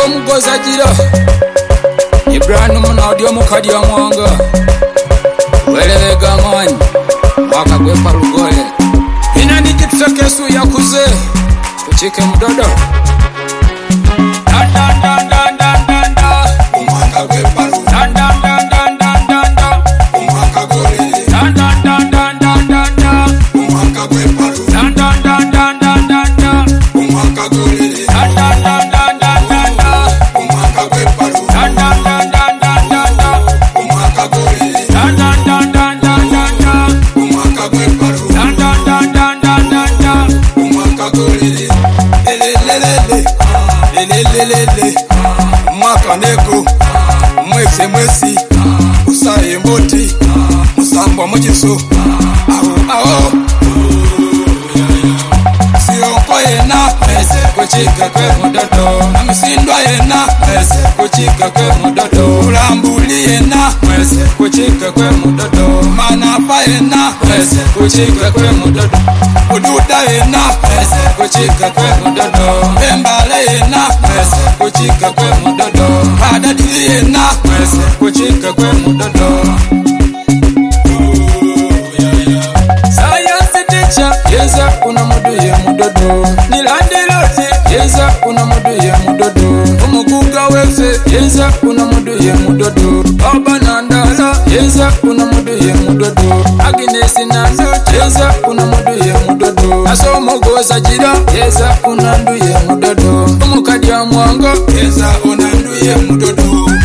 mugoza jira Ibrahim munaudio mukadi wa mwanga Welewega mani Mwaka gwepa lugole Ina nijituse kesu ya kuze Kuchike mdodo Dan dan dan dan dan dan dan Mwaka gwepa lugole Dan dan dan dan dan dan dan Mwaka gole Dan dan dan dan dan dan dan Mwaka gwepa lugole Dan dan dan dan dan dan dan Mwaka gole Dan dan dan dan dan dan dan Mwaka gwepa lugole Dan dan dan dan dan dan dan Mwaka gole Dan dan dan dan dan dan dan Mwaka gwepa lugole Dan dan dan dan dan dan dan Mwaka gole Lelelelele Mwaka neko Mwese mwesi Usaye mboti Musambwa mujisu Aho Siyonko yena Mwese kuchika kwe mudodo Namisindwa yena Mwese kuchika kwe mudodo Ulambuli yena Mwese kuchika kwe mudodo Manapa yena Mwese kuchika kwe mudodo Ududa yena Mwese kuchika kwe mudodo Mbembale yena Mwese kuchika kwe mudodo Adadili yena Mwese kuchika kwe mudodo Science teacher Yeza una mudu ye mudodo Nilandilote Yeza una mudu ye mudodo Umuguga wefe Yeza una mudu ye mudodo Baba Nandala Yeza una mudu ye mudodo Aginesi Nanzote Yeza una mudu ye mudodo Aso mugoza jira Yeza una ndu ye mudodo Umukadi wa mwanga Yeza una ndu ye mudodo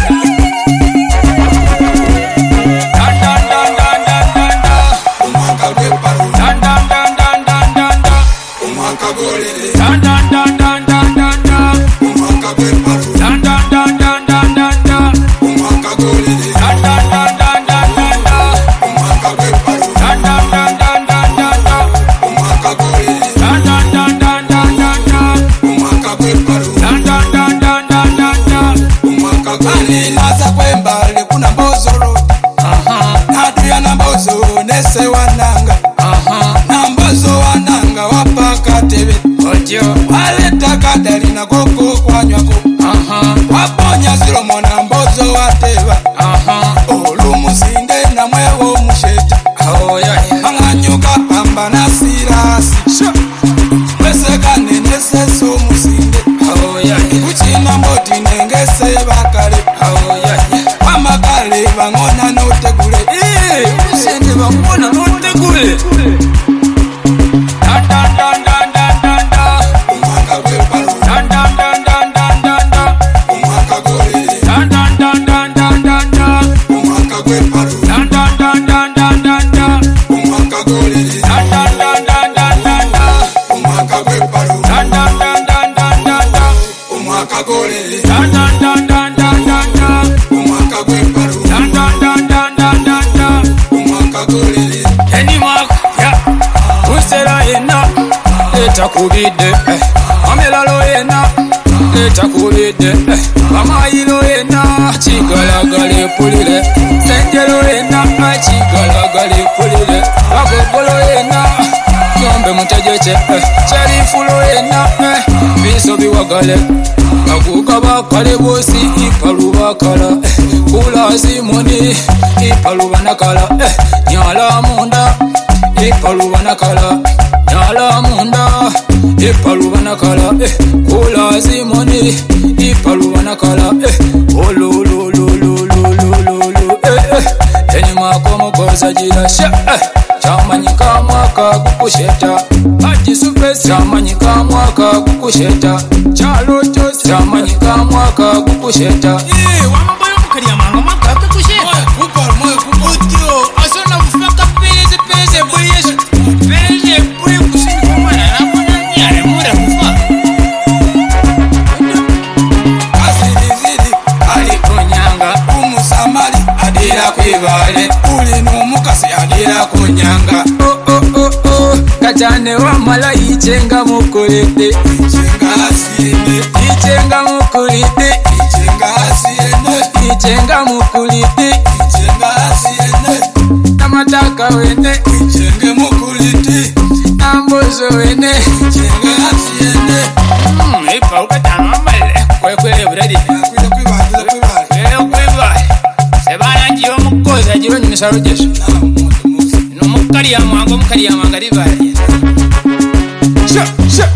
Naza kwembale kuna mbozoro Nadu ya nambozo nese wananga Nambozo wananga wapaka tebe Waleta kadari na koko kwa nywako Waponya zilo mwana mbozo wateba Olu musinde na mwewo musheta Manganyuka pamba na sirasi Wesekane nese so musinde Kuchina mboti nengese bakale Wamakale bangona notegule Usende bangona notegule Dan dan dan dan dan dan dan Umaka gwepalu Dan dan dan dan dan dan dan Umaka gole Dan dan dan dan dan dan dan Umaka gwepalu Dan dan dan dan dan dan dan Umaka gole Dan dan dan dan dan dan dan Umaka gwepalu Dan dan dan dan dan dan dan Umaka gole Dan dan dan dan dan dan dan Umaka gwepalu Dan dan dan dan dan dan dan Umaka gole Eni mak ya Usera yena Eta kubide Amelalo yena Eta kubide Amayilo yena Chigalagale pulile Senjelo yena Chigalagale pulile Bagogolo yena Kyombe mutejeche Charifulo yena Biso biwagale Baguka bakale bosi Ipalu bakala Kula simoni Ipalu banakala Nyala munda Ipalu banakala Nyala munda Ipalu banakala Kula simoni Ipalu banakala Ololololololololo Eni makomo koza jira Chamanyika mwaka kukusheta Haji supesi Chamanyika mwaka kukusheta Chalo chosi Chamanyika mwaka kukusheta Wamaboyo mukari ya manga mwaka kukusheta Kupar moyo kubutio Asona ufaka peze buri yesu Peze buri kusini kwa mwana Rapona nyare mure kufa Azilizili alikonyanga Umusamali adira kwibale Uli numukasi adira kunyanga Kachane wa mala ichenga mukulite Ichenga asiene Ichenga mukulite Ichenga asiene Ichenga mukulite Ichenga asiene Namataka wene Ichenge mukulite Nambozo wene Ichenga asiene Ipa ukatanga male Kwele bredi. Kuja kuiba. Kweba. Sebana njiyo mukoza jiro nyumisa rojesu. No mukali ya mwango mukali ya mangari bari. Sha.